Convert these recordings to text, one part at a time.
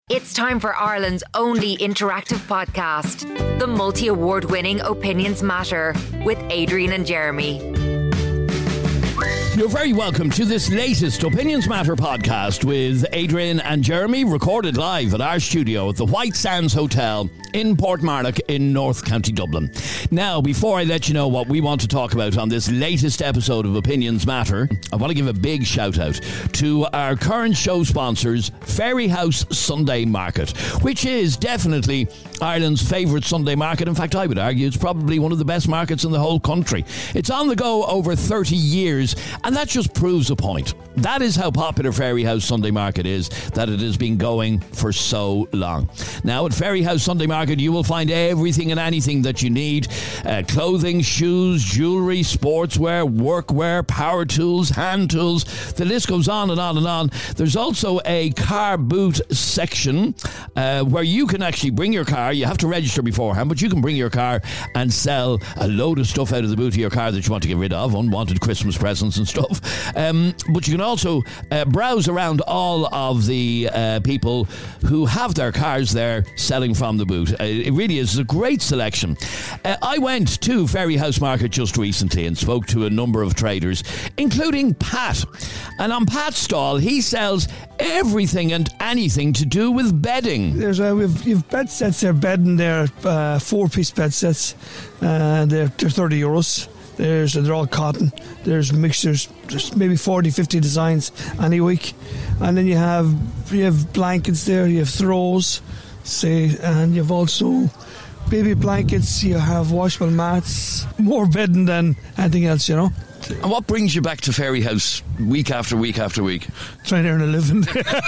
It's time for Ireland's only interactive podcast, the multi-award-winning Opinions Matter with Adrian and Jeremy. You're very welcome to this latest Opinions Matter podcast with Adrian and Jeremy, recorded live at our studio at the White Sands Hotel in Portmarnock in North County Dublin. Now, before I let you know what we want to talk about on this latest episode of Opinions Matter, I want to give a big shout out to our current show sponsors, Fairyhouse Sunday Market, which is definitely Ireland's favourite Sunday market. In fact, I would argue it's probably one of the best markets in the whole country. It's on the go over 30 years, and that just proves a point. That is how popular Fairyhouse Sunday Market is, that it has been going for so long. Now, at Fairyhouse Sunday Market, you will find everything and anything that you need. Clothing, shoes, jewellery, sportswear, workwear, power tools, hand tools. The list goes on and on and on. There's also a car boot section where you can actually bring your car. You have to register beforehand, but you can bring your car and sell a load of stuff out of the boot of your car that you want to get rid of, unwanted Christmas presents and stuff. But you can also browse around all of the people who have their cars there selling from the boot. It really is a great selection. I went to Fairyhouse Market just recently and spoke to a number of traders, including Pat. And on Pat's stall, he sells everything and anything to do with bedding. We've bed sets there, bedding there, 4-piece bed sets. They're €30. They're all cotton. There's mixtures. There's maybe 40, 50 designs any week. And then you have blankets there. You have throws, and you've also baby blankets. You have washable mats. More bedding than anything else, you know. And what brings you back to Fairyhouse week after week after week? Trying to earn a living.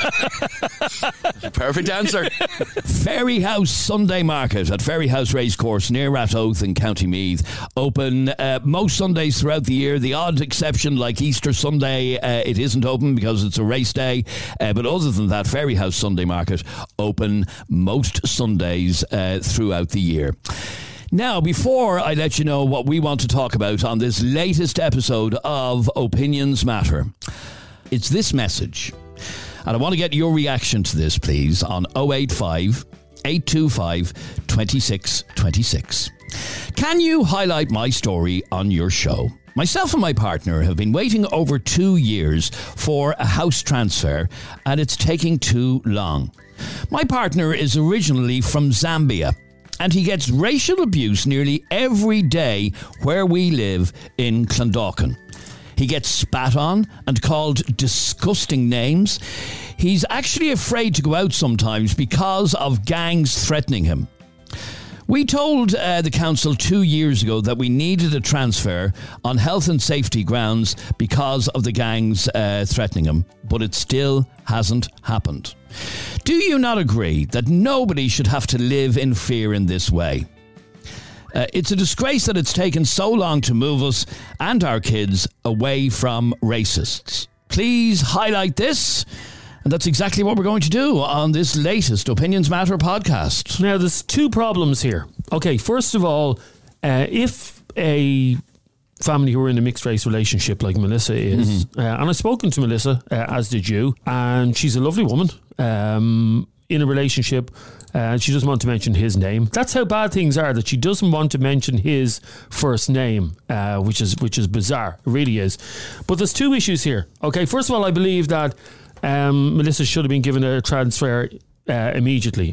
Perfect answer. Fairyhouse Sunday Market at Fairyhouse Racecourse near Ratoath in County Meath. Open most Sundays throughout the year. The odd exception, like Easter Sunday, it isn't open because it's a race day. But other than that, Fairyhouse Sunday Market open most Sundays throughout the year. Now, before I let you know what we want to talk about on this latest episode of Opinions Matter, it's this message. And I want to get your reaction to this, please, on 085 825 2626. Can you highlight my story on your show? Myself and my partner have been waiting over 2 years for a house transfer, and it's taking too long. My partner is originally from Zambia, and he gets racial abuse nearly every day where we live in Clondalkin. He gets spat on and called disgusting names. He's actually afraid to go out sometimes because of gangs threatening him. We told the council 2 years ago that we needed a transfer on health and safety grounds because of the gangs threatening him, but it still hasn't happened. Do you not agree that nobody should have to live in fear in this way? It's a disgrace that it's taken so long to move us and our kids away from racists. Please highlight this. And that's exactly what we're going to do on this latest Opinions Matter podcast. Now, there's two problems here. Okay, first of all, if a family who are in a mixed race relationship like Melissa is, and I've spoken to Melissa, as did you, and she's a lovely woman in a relationship, and she doesn't want to mention his name. That's how bad things are, that she doesn't want to mention his first name, which is bizarre. It really is. But there's two issues here. Okay, first of all, I believe that Melissa should have been given a transfer immediately.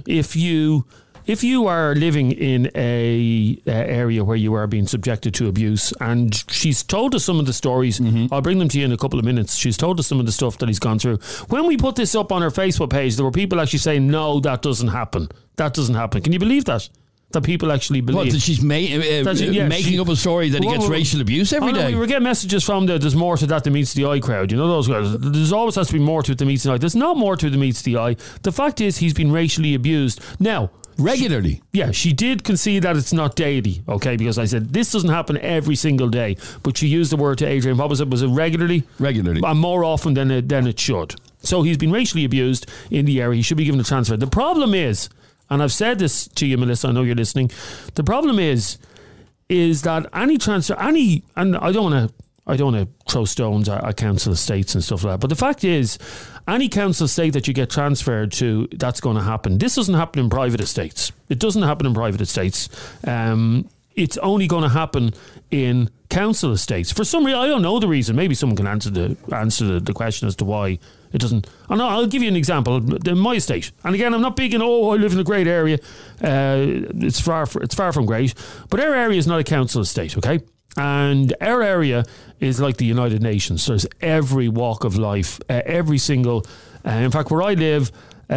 If you are living in a area where you are being subjected to abuse, and she's told us some of the stories, I'll bring them to you in a couple of minutes. She's told us some of the stuff that he's gone through. When we put this up on her Facebook page, there were people actually saying, no, that doesn't happen. That doesn't happen. Can you believe that? That people actually believe. What, that she's making up a story that he gets racial abuse every day? We were getting messages from there's more to that than meets the eye crowd. You know those guys. There's always has to be more to it than meets the eye. There's not more to it than meets the eye. The fact is he's been racially abused. Now, regularly. She did concede that it's not daily, okay, because I said this doesn't happen every single day, but she used the word to Adrian. What was it? Was it regularly? Regularly. And more often than it should. So he's been racially abused in the area. He should be given a transfer. The problem is, and I've said this to you, Melissa, I know you're listening, the problem is that any transfer, and I don't want to I don't want to throw stones at council estates and stuff like that. But the fact is, any council estate that you get transferred to, that's going to happen. This doesn't happen in private estates. It doesn't happen in private estates. It's only going to happen in council estates. For some reason, I don't know the reason. Maybe someone can answer the question as to why it doesn't. And I'll give you an example. My estate, and again, I'm not big in. I live in a great area. It's far from great, but our area is not a council estate. Okay, and our area is like the United Nations. There's every walk of life, every single. In fact, where I live,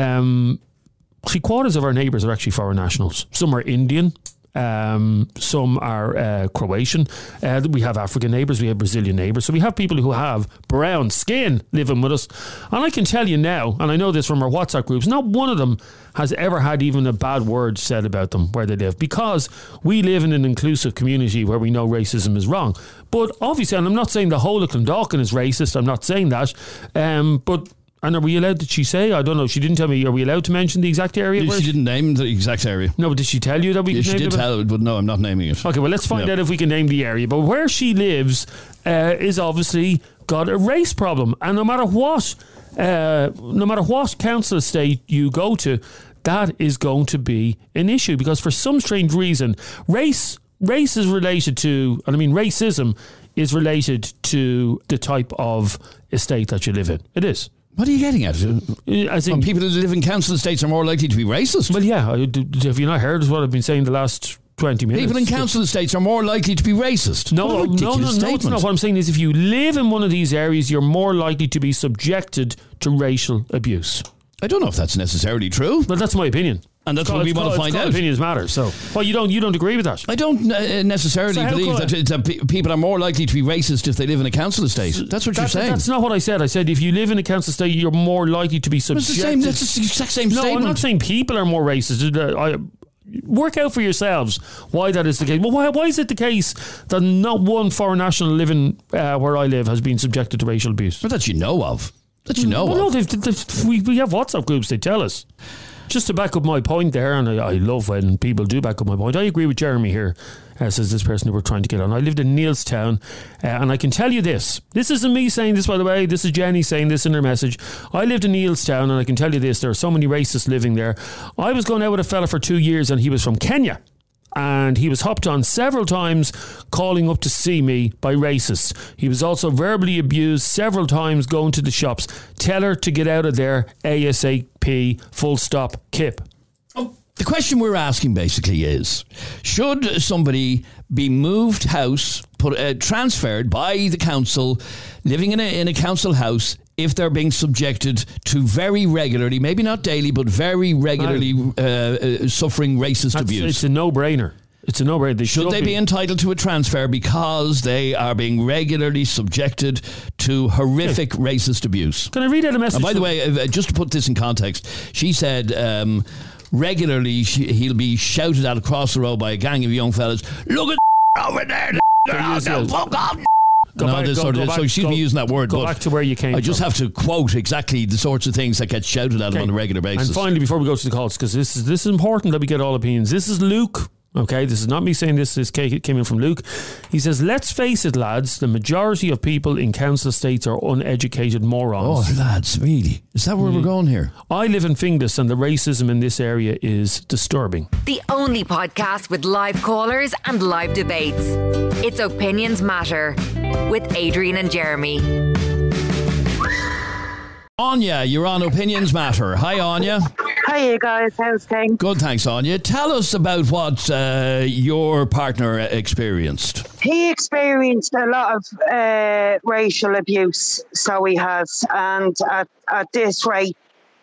3/4 of our neighbours are actually foreign nationals. Some are Indian. Some are Croatian. We have African neighbours, we have Brazilian neighbours, so we have people who have brown skin living with us. And I can tell you now, and I know this from our WhatsApp groups, not one of them has ever had even a bad word said about them where they live, because we live in an inclusive community where we know racism is wrong. But obviously, and I'm not saying the whole of Clondalkin is racist, I'm not saying that, but and are we allowed, did she say? I don't know. She didn't tell me. Are we allowed to mention the exact area? She didn't name the exact area. No, but did she tell you that we could name it? She did tell, but no, I'm not naming it. Okay, well, let's find out if we can name the area. But where she lives is obviously got a race problem. And no matter what council estate you go to, that is going to be an issue. Because for some strange reason, race is related to, and I mean racism is related to the type of estate that you live in. It is. What are you getting at? As in, people that live in council estates are more likely to be racist. Well, yeah. Have you not heard what I've been saying the last 20 minutes? People in council estates are more likely to be racist. No, it's not. What I'm saying is if you live in one of these areas, you're more likely to be subjected to racial abuse. I don't know if that's necessarily true. Well, that's my opinion. And that's what we want to find out. Opinions matter. So, well, you don't agree with that? I don't necessarily believe that people are more likely to be racist if they live in a council estate. That's what you're saying. That's not what I said. I said if you live in a council estate, you're more likely to be subjected. That's the exact same statement. No, I'm not saying people are more racist. Work out for yourselves why that is the case. Well, why is it the case that not one foreign national living where I live has been subjected to racial abuse? Well, that you know of. We have WhatsApp groups. They tell us. Just to back up my point there, and I love when people do back up my point. I agree with Jeremy here, says this person who we're trying to get on. I lived in Neilstown, and I can tell you this. This isn't me saying this, by the way. This is Jenny saying this in her message. I lived in Neilstown, and I can tell you this. There are so many racists living there. I was going out with a fella for 2 years, and he was from Kenya. And he was hopped on several times calling up to see me by racists. He was also verbally abused several times going to the shops. Tell her to get out of there ASAP, full stop, Kip. The question we're asking basically is, should somebody be moved house, transferred by the council, living in a council house, if they're being subjected to very regularly, maybe not daily, but very regularly suffering racist abuse? It's a no-brainer. It's a no-brainer. Should they be entitled to a transfer because they are being regularly subjected to horrific racist abuse? Can I read out a message? And by the way, just to put this in context, she said regularly he'll be shouted at across the road by a gang of young fellas. Look at over there. So she'll be using that word. Go back to where you came from. I just have to quote exactly the sorts of things that get shouted at him on a regular basis. And finally, before we go to the calls, because this is important that we get all opinions. This is Luke. Okay, this is not me saying this. This came in from Luke. He says, let's face it, lads, the majority of people in council estates are uneducated morons. Oh, lads, really? Is that where we're going here? I live in Finglas and the racism in this area is disturbing. The only podcast with live callers and live debates. It's Opinions Matter with Adrian and Jeremy. Anya, you're on Opinions Matter. Hi, Anya. Hi, you guys. How's things? Good, thanks, Anya. Tell us about what your partner experienced. He experienced a lot of racial abuse, so he has. And at this rate,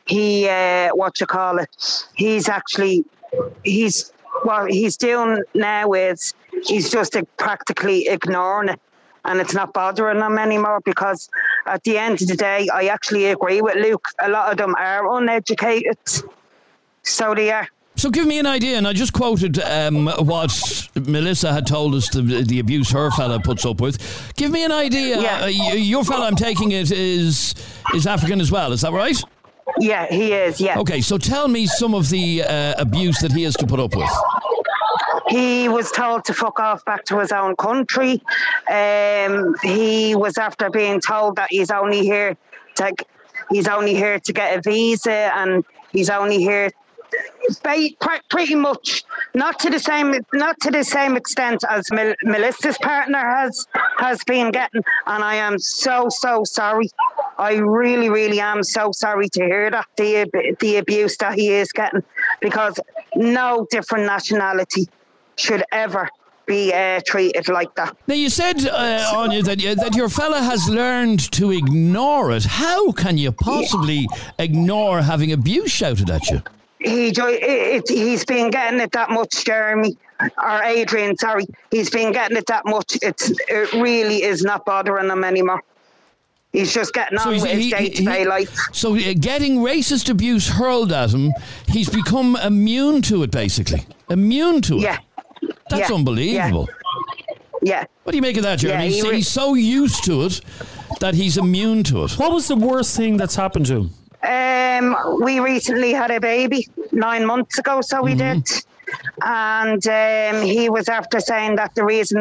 what he's doing now is he's just practically ignoring it. And it's not bothering them anymore because at the end of the day, I actually agree with Luke. A lot of them are uneducated. So they are. So give me an idea, and I just quoted what Melissa had told us, the abuse her fella puts up with. Give me an idea. Yeah. Your fella, I'm taking it, is African as well. Is that right? Yeah, he is, yeah. Okay, so tell me some of the abuse that he has to put up with. He was told to fuck off back to his own country. He was after being told that he's only here to get a visa, and he's only here pretty much not to the same extent as Melissa's partner has been getting. And I am so sorry. I really, really am so sorry to hear that, the abuse that he is getting, because no different nationality should ever be treated like that. Now, you said, Anya, that your fella has learned to ignore it. How can you possibly ignore having abuse shouted at you? He's been getting it that much, Jeremy, or Adrian, sorry. He's been getting it that much. It really is not bothering him anymore. He's just getting on with his day-to-day life. So getting racist abuse hurled at him, he's become immune to it, basically. Immune to it. Yeah. That's unbelievable. Yeah. What do you make of that, Jeremy? He's so used to it that he's immune to it. What was the worst thing that's happened to him? We recently had a baby 9 months ago, so we did. And he was after saying that the reason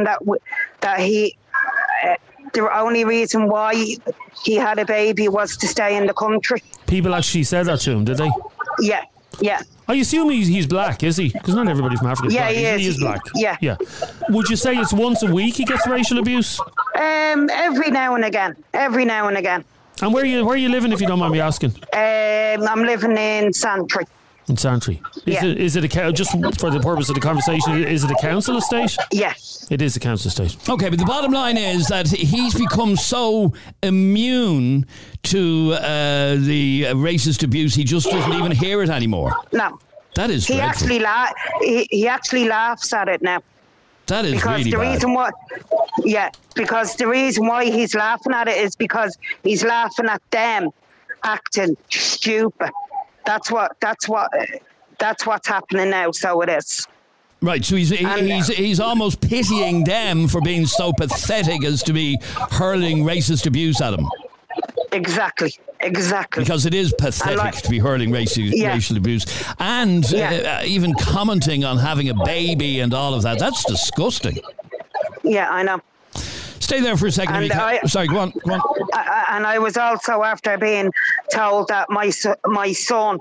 the only reason why he had a baby was to stay in the country. People actually said that to him, did they? Yeah. I assume he's black, is he? Because not everybody from Africa is black. He is black. Yeah. Would you say it's once a week he gets racial abuse? Every now and again. And where are you living, if you don't mind me asking? I'm living in Santry. In Santry. Is it just for the purpose of the conversation, is it a council estate? Yes. It is a council estate. Okay, but the bottom line is that he's become so immune to the racist abuse, he just doesn't even hear it anymore. No. That is dreadful. He actually laughs at it now. That is because really bad. Because the reason why he's laughing at it is because he's laughing at them acting stupid. That's what's happening now. So it is. Right, so he's almost pitying them for being so pathetic as to be hurling racist abuse at him. Exactly. Because it is pathetic to be hurling racial abuse. And even commenting on having a baby and all of that. That's disgusting. Yeah, I know. Stay there for a second. Sorry, go on. And I was also after being told that my son,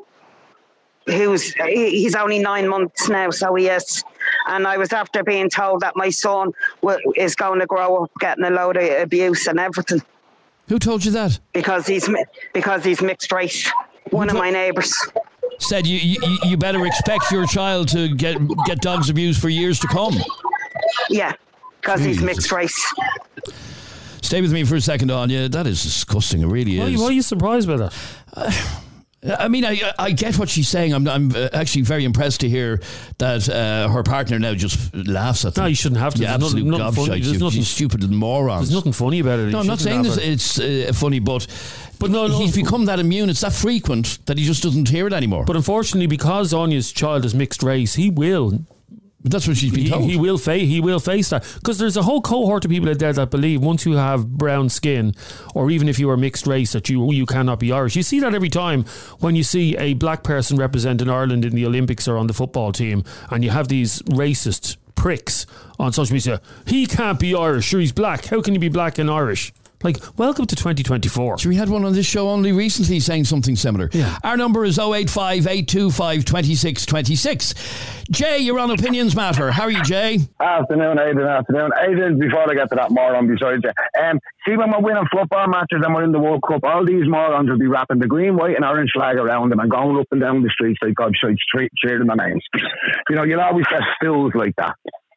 he's only 9 months now, so he is. And I was after being told that my son is going to grow up getting a load of abuse and everything. Who told you that? Because he's mixed race. One of my neighbours said you better expect your child to get dogs abuse for years to come. Yeah, because he's mixed race. Stay with me for a second, Anya. That is disgusting. It really is. Why are you surprised by that? I mean, I get what she's saying. I'm actually very impressed to hear that her partner now just laughs at them. No, you shouldn't have to. Yeah, absolute gobshite. You stupid little morons. There's nothing funny about it. No, I'm not saying it's funny, but no, he's become that immune. It's that frequent that he just doesn't hear it anymore. But unfortunately, because Anya's child is mixed race, he will. That's what she's been told. He will face that, because there's a whole cohort of people out there that believe once you have brown skin, or even if you are mixed race, that you cannot be Irish. You see that every time when you see a black person representing Ireland in the Olympics or on the football team, and you have these racist pricks on social media. He can't be Irish. Sure, he's black. How can he be black and Irish? Like, welcome to 2024. So we had one on this show only recently saying something similar. Yeah. Our number is 085 825 2626. Jay, you're on Opinions Matter. How are you, Jay? Afternoon, Aidan, before I get to that moron beside you. See, when we're winning football matches and we're in the World Cup, all these morons will be wrapping the green, white and orange flag around them and going up and down the streets like gobshites, cheering their names. You know, you'll always get stools like that.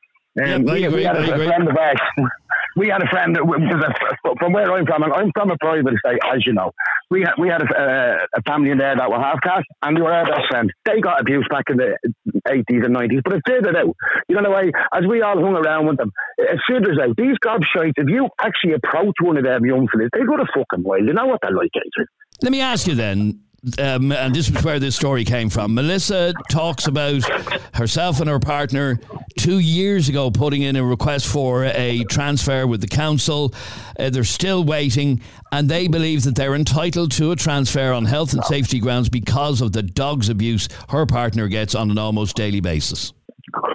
We had a friend of ours. We had a friend from where I'm from a private estate, as you know. We had a family in there that were half caste, and they were our best friends. They got abused back in the 80s and 90s, but it figured out. You know the way, as we all hung around with them, it figures out. These gobshites, if you actually approach one of them young fellas, they go to fucking wild. You know what they're like, Adrian. Let me ask you then. And this is where this story came from. Melissa talks about herself and her partner 2 years ago putting in a request for a transfer with the council. They're still waiting, and they believe that they're entitled to a transfer on health and safety grounds because of the dog's abuse her partner gets on an almost daily basis.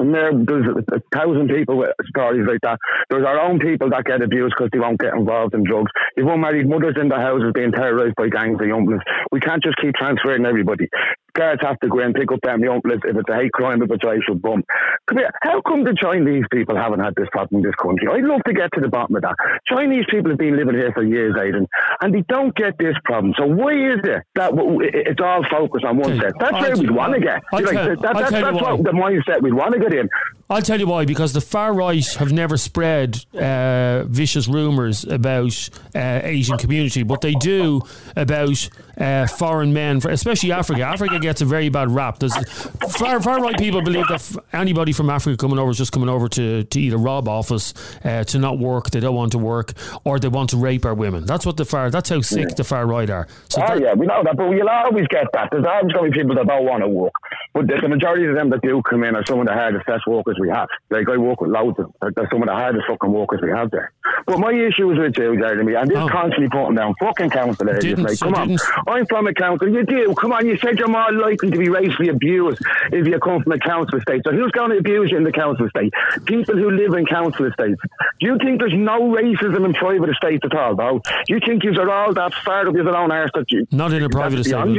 from there, there's 1,000 people with stories like that. There's our own people that get abused because they won't get involved in drugs. You've unmarried mothers in the houses being terrorised by gangs of young bloods. We can't just keep transferring everybody. Guards have to go in and pick up them young bloods if it's a hate crime, if it's a racial bump. Come here, how come the Chinese people haven't had this problem in this country? I'd love to get to the bottom of that. Chinese people have been living here for years, Aidan, and they don't get this problem. So why is it that it's all focused on one set? That's where we'd want to get. That's what the mindset we'd want to get in. I'll tell you why, because the far right have never spread vicious rumours about Asian community, but they do about foreign men, especially Africa. Africa gets a very bad rap. There's far right people believe that anybody from Africa coming over is just coming over to either rob office, to not work, they don't want to work, or they want to rape our women. That's how sick the far right are. So we know that, but you'll always get that. There's always going to be people that don't want to work, but the majority of them that do come in are some of the hardest best workers we have. Like, I work with loads of them. They're some of the hardest fucking workers we have there. But my issue is with you, Jeremy, and this constantly putting down fucking council areas. Like, come on, I'm from a council. You do. Come on, you said you're more likely to be racially abused if you come from a council estate. So who's going to abuse you in the council estate? People who live in council estates. Do you think there's no racism in private estates at all, though? Do you think you're all that far up your own arse that you... Not in a private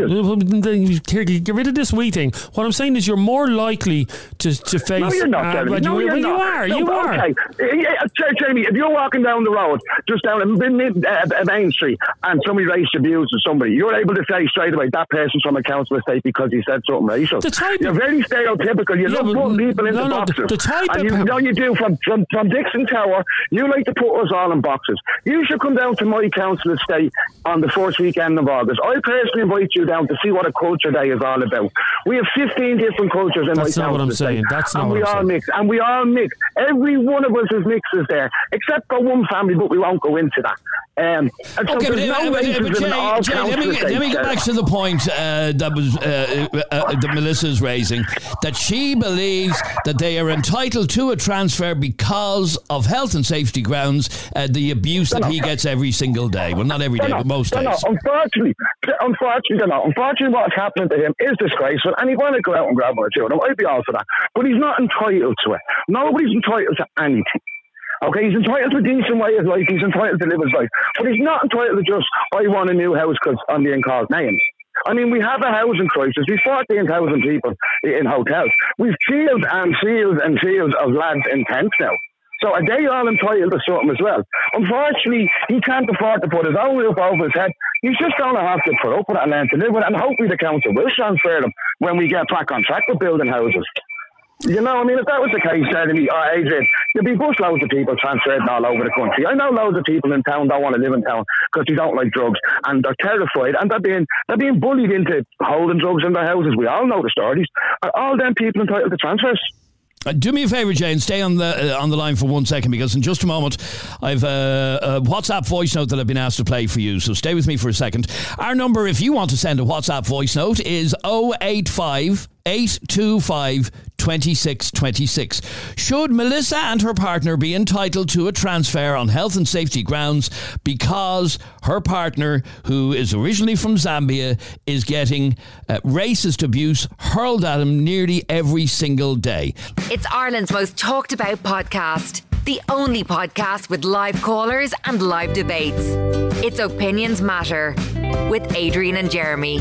estate. Get rid of this wee thing. What I'm saying is you're more likely to face... No, you're not, Jeremy. You are. Okay. Jeremy, if you're walking down the road, just down Main Street, and somebody racially abuses somebody, you're able to say straight away that person's from a council estate because he said something racial. You're very stereotypical. You love putting people into boxes. You do. From Dixon Tower, you like to put us all in boxes. You should come down to my council estate on the first weekend of August. I personally invite you down to see what a culture day is all about. We have 15 different cultures in my council estate. That's not what I'm saying. And we all mix. And we all mix. Every one of us is mixes there, except for one family, but we won't go into that. And so there's no racism in all council estates. Let me get back to the point that Melissa's raising, that she believes that they are entitled to a transfer because of health and safety grounds, the abuse that he gets every single day. Well, not every day, but most days. Unfortunately, they're not. Unfortunately, what's happening to him is disgraceful, and he want to go out and grab one or two of them. I'd be all for that. But he's not entitled to it. Nobody's entitled to anything. Okay, he's entitled to a decent way of life. He's entitled to live his life. But he's not entitled to just, I want a new house because I'm being called names. I mean, we have a housing crisis. We've 14,000 people in hotels. We've fields and fields and fields of lads in tents now. So are they all entitled to something as well? Unfortunately, he can't afford to put his own roof over his head. He's just going to have to put up with it and learn to live with it. And hopefully the council will transfer them when we get back on track with building houses. You know, I mean, if that was the case, Adrian, there'd be busloads of people transferred all over the country. I know loads of people in town don't want to live in town because they don't like drugs and they're terrified and they're being bullied into holding drugs in their houses. We all know the stories. Are all them people entitled to transfers? Do me a favour, Jane, stay on the line for 1 second, because in just a moment I've a WhatsApp voice note that I've been asked to play for you, so stay with me for a second. Our number, if you want to send a WhatsApp voice note, is 085 825 2626. Should Melissa and her partner be entitled to a transfer on health and safety grounds because her partner, who is originally from Zambia, is getting racist abuse hurled at him nearly every single day? It's Ireland's most talked about podcast. The only podcast with live callers and live debates. It's Opinions Matter with Adrian and Jeremy.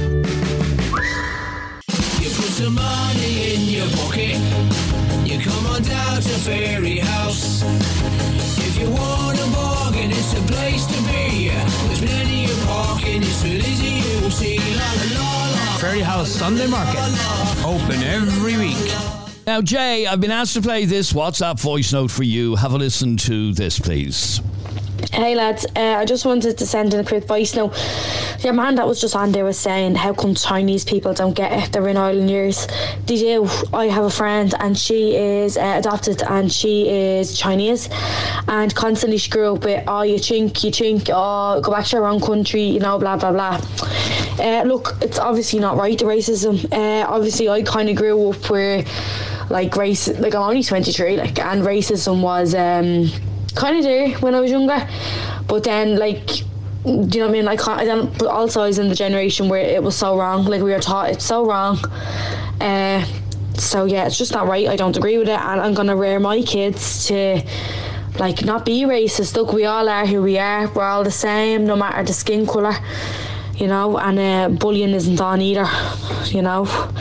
Some money in your pocket. You come on down to Fairy House. If you want a bargain, it's the place to be. There's plenty of parking. It's for Lizzie UC. La la la la. Fairy House Sunday Market. Open every week. Now, Jay, I've been asked to play this WhatsApp voice note for you. Have a listen to this, please. Hey lads, I just wanted to send in a quick voice note. Your man that was just on there was saying how come Chinese people don't get it, they're in Ireland years. They do. I have a friend and she is adopted and she is Chinese, and constantly she grew up with, oh you chink, oh go back to your own country, you know, blah blah blah. Look, it's obviously not right, the racism. Obviously I kind of grew up where I'm only 23, and racism was kind of there when I was younger, but then do you know what I mean, but also I was in the generation where it was so wrong, we were taught it's so wrong. So yeah, it's just not right. I don't agree with it, and I'm gonna rear my kids to like not be racist. Look, we all are who we are. We're all the same, no matter the skin colour, you know. And bullying isn't on either, you know.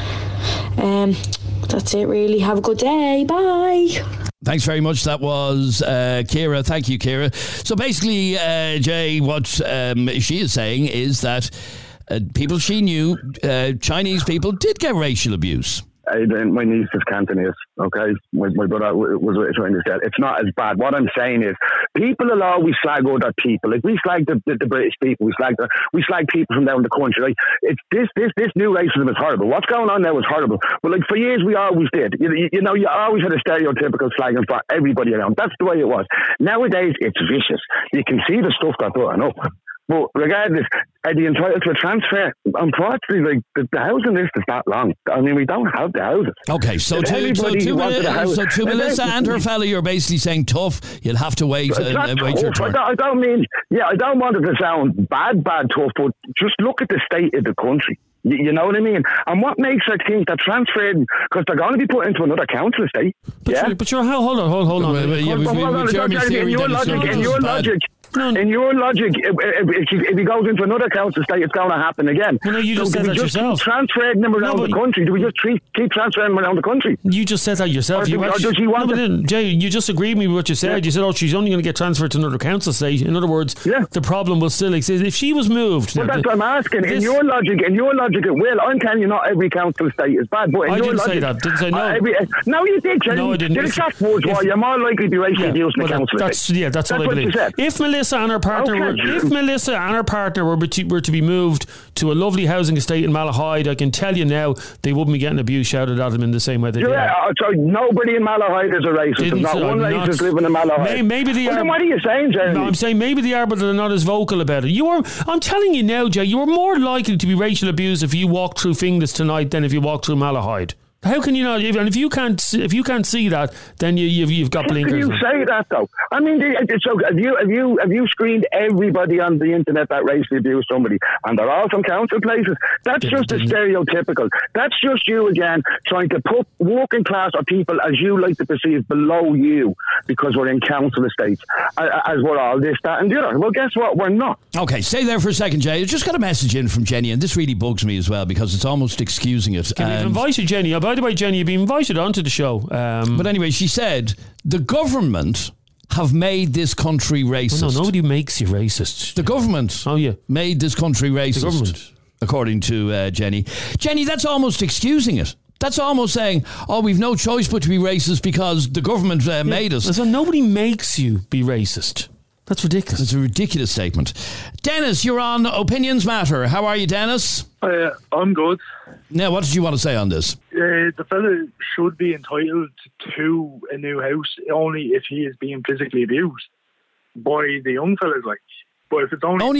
That's it, really. Have a good day. Bye. Thanks very much. That was Ciara. Thank you, Ciara. So basically, Jay, what she is saying is that people she knew, Chinese people, did get racial abuse. My niece is Cantonese, okay? My brother was trying to say it's not as bad. What I'm saying is, people will always slag other people. Like, we slag the British people, we slag people from down the country. Like, it's this new racism is horrible. What's going on now is horrible. But like, for years we always did. You know, you always had a stereotypical slagging for everybody around. That's the way it was. Nowadays, it's vicious. You can see the stuff that's going up. But regardless, are they entitled to a transfer? Unfortunately, like, the housing list is that long. I mean, we don't have the houses. Okay, so to Melissa and her fella, you're basically saying tough. You'll have to wait your turn. I don't mean, I don't want it to sound bad tough, but just look at the state of the country. You know what I mean? And what makes her think that transferring, because they're going to be put into another council estate. But you're hold on. In your logic, if he goes into another council estate, it's going to happen again. Well, no, you just said that yourself. Keep transferring them around the country? Do we just keep transferring them around the country? You just said that yourself. Jay, you just agreed with me with what you said. Yeah. You said, she's only going to get transferred to another council estate. In other words, the problem will still exist. If she was moved... Well, that's what I'm asking. In your logic, it will. I'm telling you, not every council estate is bad. But I didn't say that. Didn't say no. No, you did, Jenny. No, I didn't. The exact words were, you're more likely to be racially abused in the council estate. That's what I believe. If Melissa and her partner were to be moved to a lovely housing estate in Malahide, I can tell you now they wouldn't be getting abuse shouted at them in the same way they did. So nobody in Malahide is a racist. There's not one racist living in Malahide. Maybe they are. Then what are you saying, Jeremy? No, I'm saying maybe they are, but they're not as vocal about it. I'm telling you now, Jay, you are more likely to be racial abused if you walk through Finglas tonight than if you walk through Malahide. How can you not? And if you can't see that, then you've got blinkers. How can you say that though? I mean, so have you screened everybody on the internet that racially abused somebody, and they're all from council places? That's just a stereotypical. That's just you again trying to put working class or people as you like to perceive below you because we're in council estates, as we're all this, that, and the other. Well, guess what? We're not. Okay, stay there for a second, Jay. I just got a message in from Jenny, and this really bugs me as well because it's almost excusing it. You've invited Jenny. By the way, Jenny, you've been invited onto the show. But anyway, she said the government have made this country racist. Oh, no, nobody makes you racist. The government made this country racist. The government. According to Jenny. Jenny, that's almost excusing it. That's almost saying, we've no choice but to be racist because the government made us. So nobody makes you be racist. That's ridiculous. It's a ridiculous statement. Dennis, you're on Opinions Matter. How are you, Dennis? I'm good. Now, what did you want to say on this? The fella should be entitled to a new house only if he is being physically abused by the young fellas. But if it's only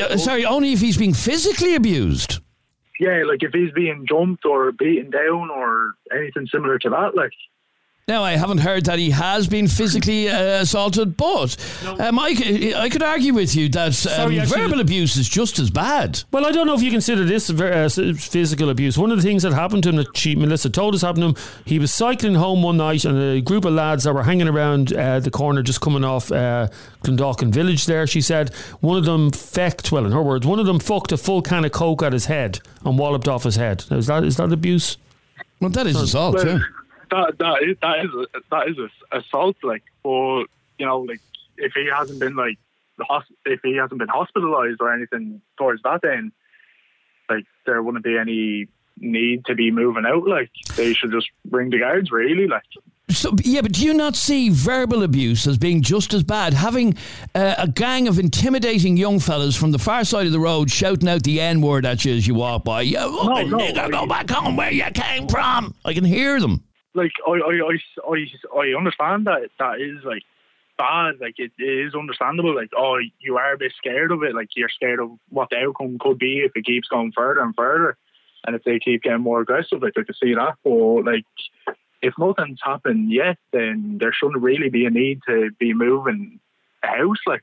if he's being physically abused. Yeah, like if he's being jumped or beaten down or anything similar to that, Now, I haven't heard that he has been physically assaulted, but I could argue with you that verbal abuse is just as bad. Well, I don't know if you consider this physical abuse. One of the things that happened to him that Melissa told us happened to him, he was cycling home one night and a group of lads that were hanging around the corner just coming off Clondalkin Village there, she said, one of them fucked a full can of Coke at his head and walloped off his head. Now, is that abuse? Well, that is assault, too. That is assault, or if he hasn't been hospitalized or anything towards that, then there wouldn't be any need to be moving out. They should just bring the guards, really. So, but do you not see verbal abuse as being just as bad? Having a gang of intimidating young fellas from the far side of the road shouting out the N-word at you as you walk by. Nigger, go back home where you came from. I can hear them. I understand that is bad. It is understandable. You are a bit scared of it. You're scared of what the outcome could be if it keeps going further and further, and if they keep getting more aggressive. I can see that. But if nothing's happened yet, then there shouldn't really be a need to be moving a house.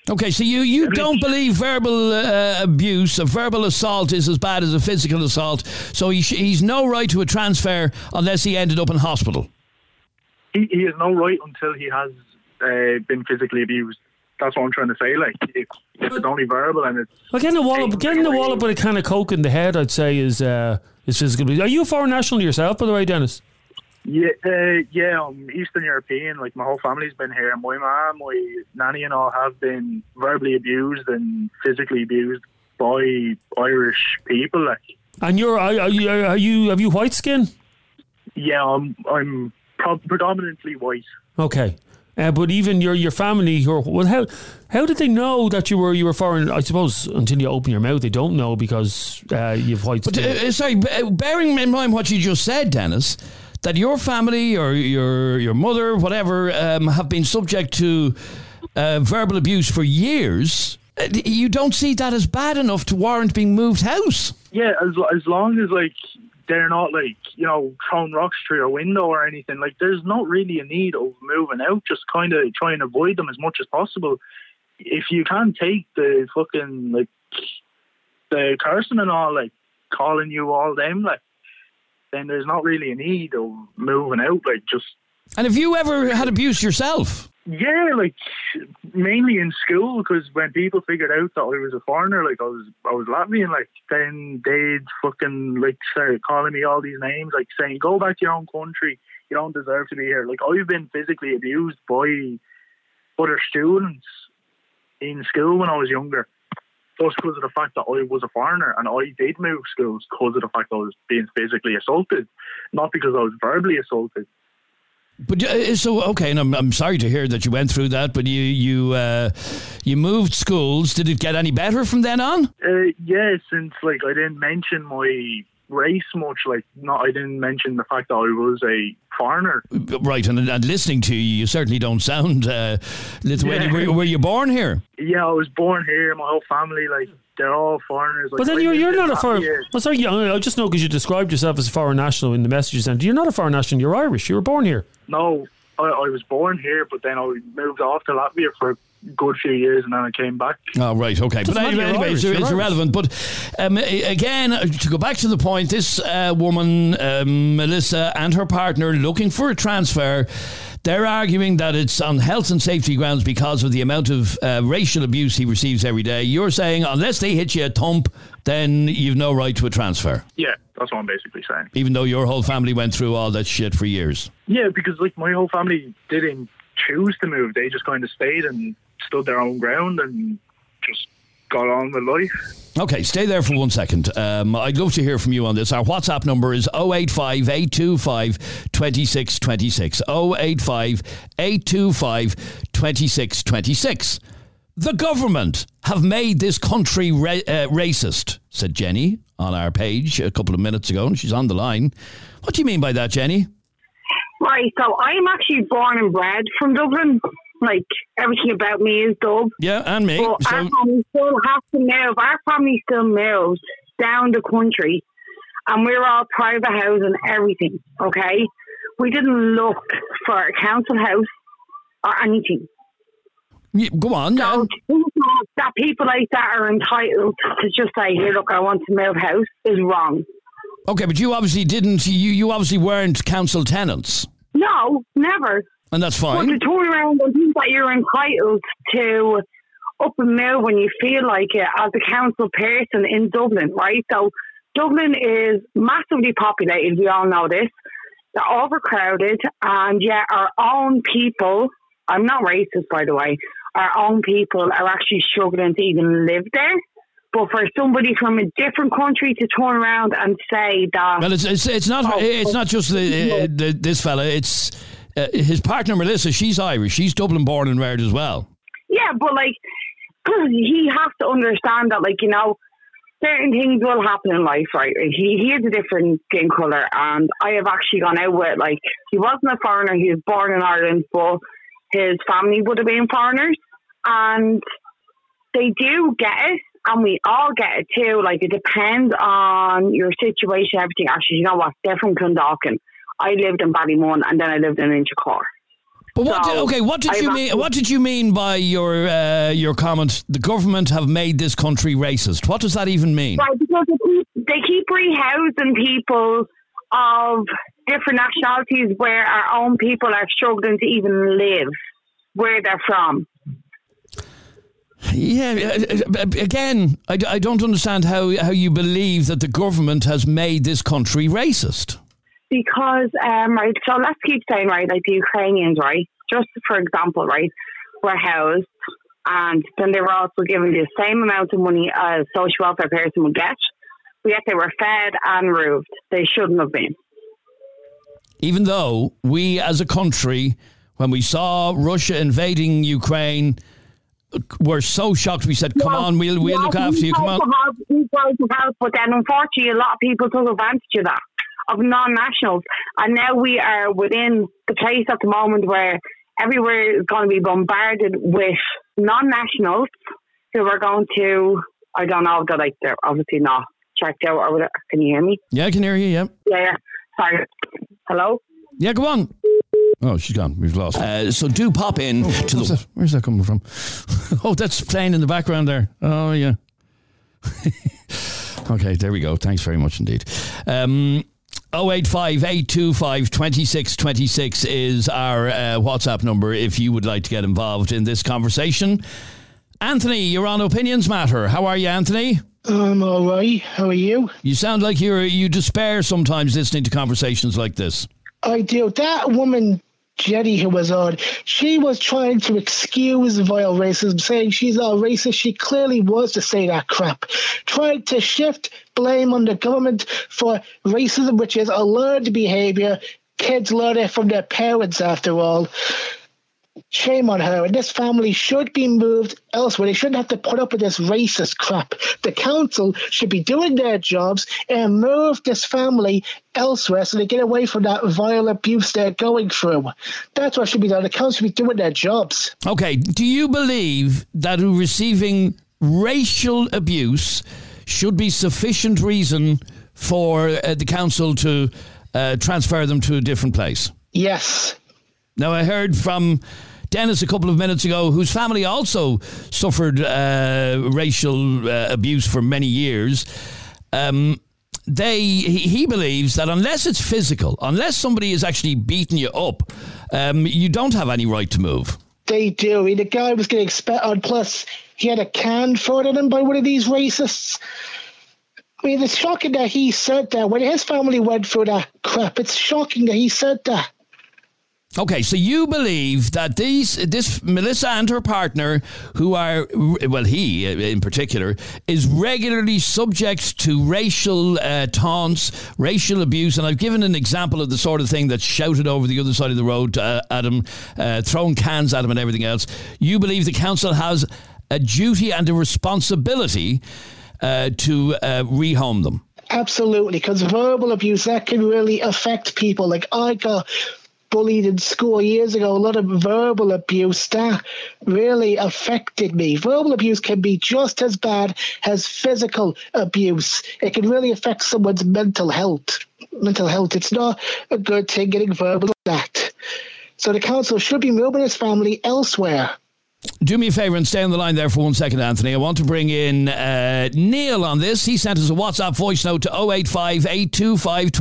Okay, so you don't believe verbal abuse, a verbal assault is as bad as a physical assault, so he's no right to a transfer unless he ended up in hospital. He has no right until he has been physically abused. That's what I'm trying to say. Like, if it's only verbal and it's... Well, getting a wallop with a can of Coke in the head, I'd say, is physical abuse. Are you a foreign national yourself, by the way, Dennis? Yeah, I'm Eastern European. Like, my whole family's been here. My mum, my nanny and all have been verbally abused and physically abused by Irish people. Like, and have you white skin? Yeah, I'm predominantly white. Okay. But even your family, how did they know that you were foreign? I suppose until you open your mouth, they don't know because you've white skin. Bearing in mind what you just said, Dennis, that your family or your mother, whatever, have been subject to verbal abuse for years, you don't see that as bad enough to warrant being moved house? Yeah, as long as, like, they're not, like, you know, throwing rocks through your window or anything. Like, there's not really a need of moving out. Just kind of try and avoid them as much as possible. If you can't take the fucking, like, the cursing and all, like, calling you all them, like, then there's not really a need of moving out. Like, just... And have you ever had abuse yourself? Yeah, like, mainly in school, because when people figured out that I was a foreigner, like, I was Latvian, like, then they'd fucking, like, start calling me all these names, like, saying, go back to your own country, you don't deserve to be here. Like, I've been physically abused by other students in school when I was younger, just because of the fact that I was a foreigner, and I did move schools because of the fact that I was being physically assaulted, not because I was verbally assaulted. But so okay, and I'm sorry to hear that you went through that. But you moved schools. Did it get any better from then on? Yeah, since, like, I didn't mention my race much. Like, I didn't mention the fact that I was a foreigner. Right, and listening to you, you certainly don't sound Lithuanian. Yeah. Were you born here? Yeah, I was born here. My whole family, like, they're all foreigners. Like, but then you're not a foreign... Well, sorry, I just know because you described yourself as a foreign national in the messages. And you're not a foreign national, you're Irish. You were born here. No, I was born here, but then I moved off to Latvia for a good few years and then I came back. Oh, right, okay. But anyway, it's irrelevant. But again, to go back to the point, this woman, Melissa, and her partner looking for a transfer, they're arguing that it's on health and safety grounds because of the amount of racial abuse he receives every day. You're saying unless they hit you a thump, then you've no right to a transfer. Yeah, that's what I'm basically saying. Even though your whole family went through all that shit for years. Yeah, because, like, my whole family didn't choose to move. They just kind of stayed and stood their own ground and just got on with life. Okay, stay there for 1 second. I'd love to hear from you on this. Our WhatsApp number is 085 825 2626. 085 825 2626. The government have made this country racist, said Jenny on our page a couple of minutes ago, and she's on the line. What do you mean by that, Jenny? Right, so I'm actually born and bred from Dublin. Like, everything about me is Dub. Yeah, and me. But our family still has to move. Our family still moves down the country, and we're all private house and everything, okay? We didn't look for a council house or anything. Yeah, go on. So that people like that are entitled to just say, here, look, I want to move house is wrong. Okay, but you obviously didn't, you obviously weren't council tenants. No, never. And that's fine. But to turn around and think that you're entitled to up and move when you feel like it as a council person in Dublin, right? So Dublin is massively populated, we all know this. They're overcrowded, and yet our own people, I'm not racist by the way, our own people are actually struggling to even live there. But for somebody from a different country to turn around and say that... Well, it's not just this fella, it's his partner Melissa, she's Irish, she's Dublin born and reared as well. Yeah, but like, he has to understand that, like, you know, certain things will happen in life, right? He is a different skin colour, and I have actually gone out with, like, he wasn't a foreigner, he was born in Ireland, but his family would have been foreigners, and they do get it, and we all get it too. Like, it depends on your situation, everything. Actually, you know what? They're from Clondalkin. I lived in Ballymun, and then I lived in Inchicore. But what did you mean? What did you mean by your comment? The government have made this country racist. What does that even mean? Right, because they keep rehousing people of different nationalities where our own people are struggling to even live where they're from. Yeah, again, I don't understand how you believe that the government has made this country racist. Because, right, so let's keep saying, right, like the Ukrainians, right, just for example, right, were housed and then they were also given the same amount of money as social welfare person would get, but yet they were fed and roofed. They shouldn't have been. Even though we as a country, when we saw Russia invading Ukraine, were so shocked, we said, come on, we'll look after you, come on. We tried to help, but then unfortunately a lot of people took advantage of that, of non-nationals. And now we are within the place at the moment where everywhere is going to be bombarded with non-nationals who are going to, I don't know, they're obviously not checked out or whatever. Can you hear me? Yeah, I can hear you, yeah. Yeah. Sorry. Hello? Yeah, go on. Oh, she's gone. We've lost. So do pop in to the... Where's that coming from? Oh, that's playing in the background there. Oh, yeah. Okay, there we go. Thanks very much indeed. 085 825 2626 is our WhatsApp number if you would like to get involved in this conversation. Anthony, you're on Opinions Matter. How are you, Anthony? I'm all right. How are you? You sound like you despair sometimes listening to conversations like this. I do. That woman, Jenny, who was on, she was trying to excuse vile racism, saying she's not racist. She clearly was to say that crap. Trying to shift blame on the government for racism, which is a learned behaviour. Kids learn it from their parents, after all. Shame on her. And this family should be moved elsewhere. They shouldn't have to put up with this racist crap. The council should be doing their jobs and move this family elsewhere so they get away from that vile abuse they're going through. That's what should be done. The council should be doing their jobs. Okay. Do you believe that receiving racial abuse should be sufficient reason for the council to transfer them to a different place? Yes. Now, I heard from Dennis a couple of minutes ago, whose family also suffered racial abuse for many years. He believes that unless it's physical, unless somebody is actually beating you up, you don't have any right to move. They do. The guy was getting spat on, plus he had a can thrown at him by one of these racists. I mean, it's shocking that he said that. When his family went through that crap, it's shocking that he said that. Okay, so you believe that this Melissa and her partner, who are, well, he in particular, is regularly subject to racial taunts, racial abuse, and I've given an example of the sort of thing that's shouted over the other side of the road at him, throwing cans at him and everything else. You believe the council has a duty and a responsibility to rehome them? Absolutely, because verbal abuse, that can really affect people. Like, I got bullied in school years ago, a lot of verbal abuse that really affected me. Verbal abuse can be just as bad as physical abuse. It can really affect someone's mental health. It's not a good thing getting verbal like that. So the council should be moving his family elsewhere. Do me a favour and stay on the line there for 1 second, Anthony. I want to bring in Neil on this. He sent us a WhatsApp voice note to 085 825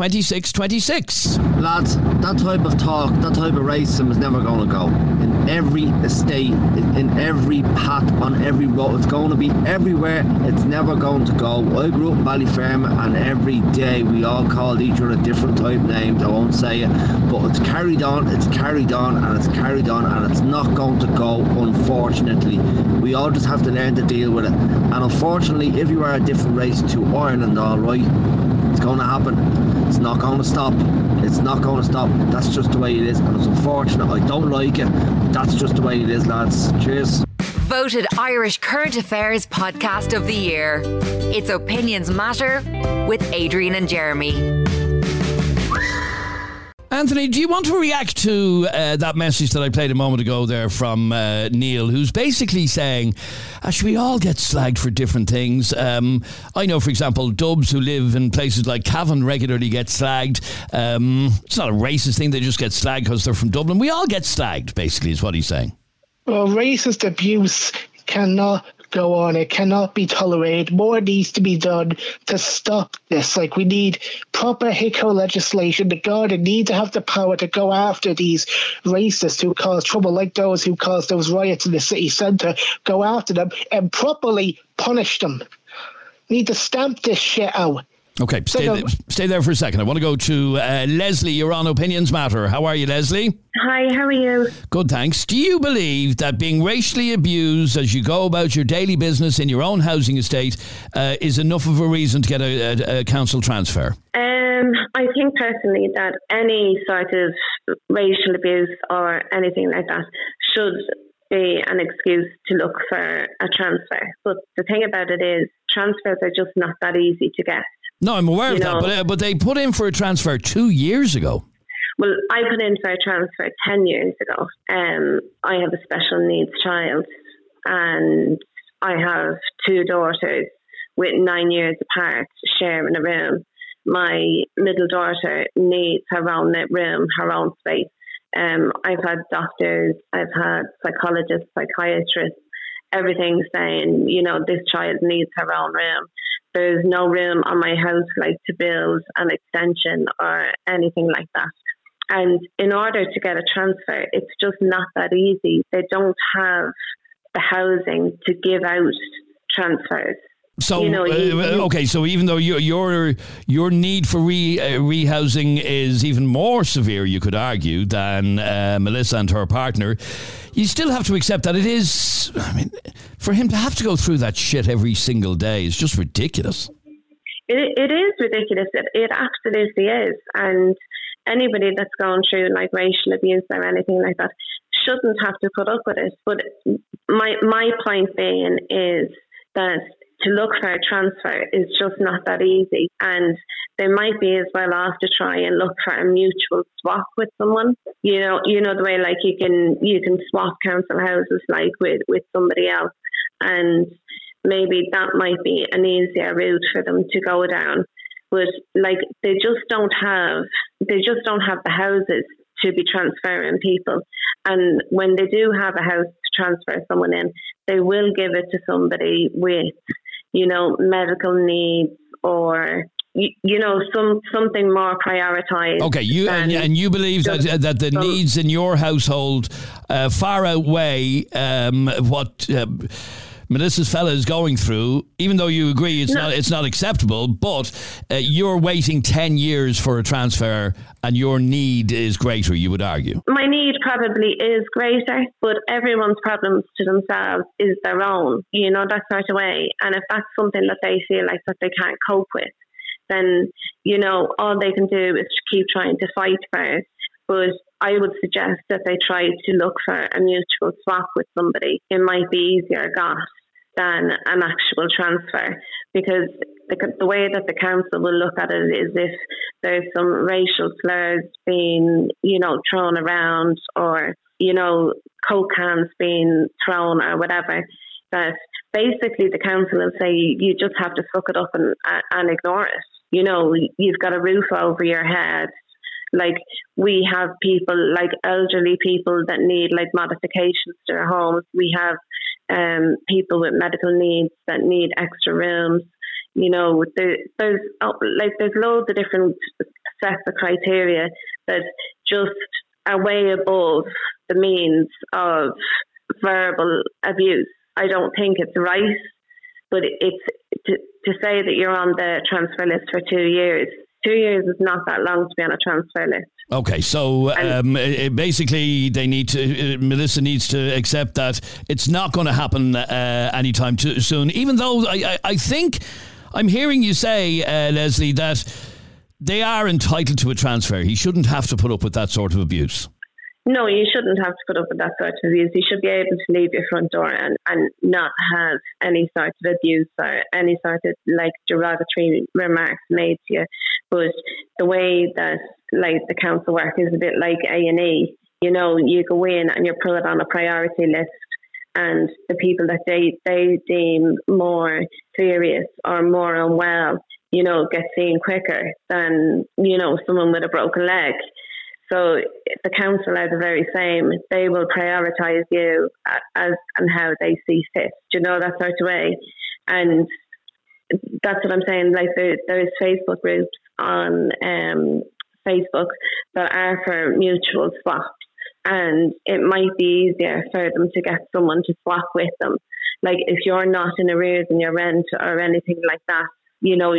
2626. Lads, that type of talk, that type of racism is never going to go. In every estate, in every path, on every road, it's going to be everywhere. It's never going to go. I grew up in Ballyfermot and every day we all called each other different type names. I won't say it, but it's carried on, and it's carried on, and it's not going to go, unfortunately. We all just have to learn to deal with it. And unfortunately, if you are a different race to Ireland, all right, it's going to happen. It's not going to stop. It's not going to stop. That's just the way it is. And it's unfortunate. I don't like it. But that's just the way it is, lads. Cheers. Voted Irish Current Affairs Podcast of the Year. It's Opinions Matter with Adrian and Jeremy. Anthony, do you want to react to that message that I played a moment ago there from Neil, who's basically saying, should we all get slagged for different things? I know, for example, Dubs who live in places like Cavan regularly get slagged. It's not a racist thing, they just get slagged because they're from Dublin. We all get slagged, basically, is what he's saying. Well, racist abuse cannot go on. It cannot be tolerated. More needs to be done to stop this. Like, we need proper HICO legislation. The Garda need to have the power to go after these racists who cause trouble, like those who caused those riots in the city centre. Go after them and properly punish them. Need to stamp this shit out. Okay, stay there for a second. I want to go to Leslie. You're on Opinions Matter. How are you, Leslie? Hi, how are you? Good, thanks. Do you believe that being racially abused as you go about your daily business in your own housing estate is enough of a reason to get a council transfer? I think personally that any sort of racial abuse or anything like that should be an excuse to look for a transfer. But the thing about it is transfers are just not that easy to get. No, I'm aware of that, but they put in for a transfer 2 years ago. Well, I put in for a transfer 10 years ago. I have a special needs child and I have two daughters with 9 years apart sharing a room. My middle daughter needs her own room, her own space. I've had doctors, I've had psychologists, psychiatrists, everything saying, this child needs her own room. There's no room on my house to build an extension or anything like that. And in order to get a transfer, it's just not that easy. They don't have the housing to give out transfers. So, okay, so even though your need for rehousing is even more severe, you could argue, than Melissa and her partner, you still have to accept that it is, for him to have to go through that shit every single day is just ridiculous. It is ridiculous. It absolutely is. And anybody that's gone through racial abuse or anything like that shouldn't have to put up with it. But my point being is that to look for a transfer is just not that easy, and they might be as well off to try and look for a mutual swap with someone. You know the way you can swap council houses with somebody else, and maybe that might be an easier route for them to go down. But they just don't have the houses to be transferring people, and when they do have a house to transfer someone in, they will give it to somebody with medical needs or something more prioritized. Okay, you believe that the needs in your household far outweigh what Melissa's fella is going through, even though you agree it's not acceptable, but you're waiting 10 years for a transfer and your need is greater, you would argue. My need probably is greater, but everyone's problems to themselves is their own, that sort of way. And if that's something that they feel like that they can't cope with, then, all they can do is keep trying to fight for it. But I would suggest that they try to look for a mutual swap with somebody. It might be easier got than an actual transfer, because the way that the council will look at it is if there's some racial slurs being, thrown around, or, Coke cans being thrown or whatever, that basically the council will say you just have to suck it up and ignore it. You've got a roof over your head. We have people, elderly people that need modifications to their homes. We have people with medical needs that need extra rooms. There's loads of different sets of criteria that just are way above the means of verbal abuse. I don't think it's right, but it's to say that you're on the transfer list for 2 years. 2 years is not that long to be on a transfer list. Okay, so basically Melissa needs to accept that it's not going to happen anytime too soon, even though I think I'm hearing you say, Leslie, that they are entitled to a transfer. He shouldn't have to put up with that sort of abuse. No, you shouldn't have to put up with that sort of abuse. You should be able to leave your front door and not have any sort of abuse or any sort of derogatory remarks made to you. But the way that like the council work is a bit like A&E. You know, you go in and you're put on a priority list, and the people that they deem more serious or more unwell, you know, get seen quicker than, you know, someone with a broken leg. So the council are the very same. They will prioritise you as and how they see fit, you know, that sort of way. And that's what I'm saying. Like there's Facebook groups on Facebook that are for mutual swaps, and it might be easier for them to get someone to swap with them. Like if you're not in arrears in your rent or anything like that, you know,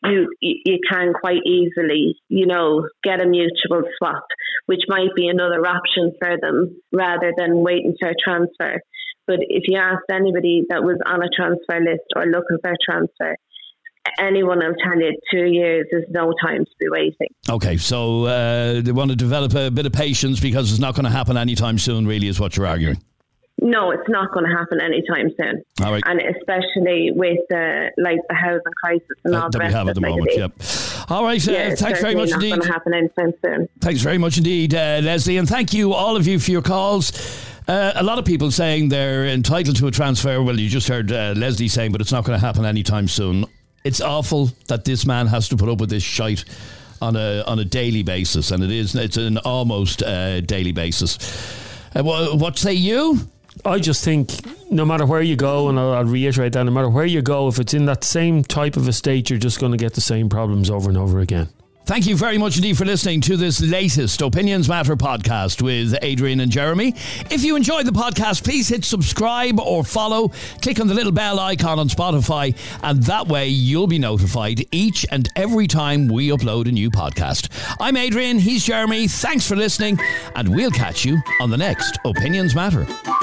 you can quite easily, you know, get a mutual swap, which might be another option for them rather than waiting for a transfer. But if you asked anybody that was on a transfer list or looking for a transfer, anyone will tell you 2 years is no time to be waiting. Okay, so they want to develop a bit of patience because it's not going to happen anytime soon, really, is what you're arguing. No, it's not going to happen anytime soon. All right. And especially with like the housing crisis and all the that rest we have at the moment. Yep. All right. Thanks very much indeed. It's not going to happen anytime soon. Thanks very much indeed, Leslie, and thank you all of you for your calls. A lot of people saying they're entitled to a transfer. Well, you just heard Leslie saying, but it's not going to happen anytime soon. It's awful that this man has to put up with this shite on a daily basis, and it's an almost daily basis. What say you? I just think no matter where you go, and I'll reiterate that, no matter where you go, if it's in that same type of a state, you're just going to get the same problems over and over again. Thank you very much indeed for listening to this latest Opinions Matter podcast with Adrian and Jeremy. If you enjoyed the podcast, please hit subscribe or follow. Click on the little bell icon on Spotify, and that way you'll be notified each and every time we upload a new podcast. I'm Adrian, he's Jeremy. Thanks for listening, and we'll catch you on the next Opinions Matter.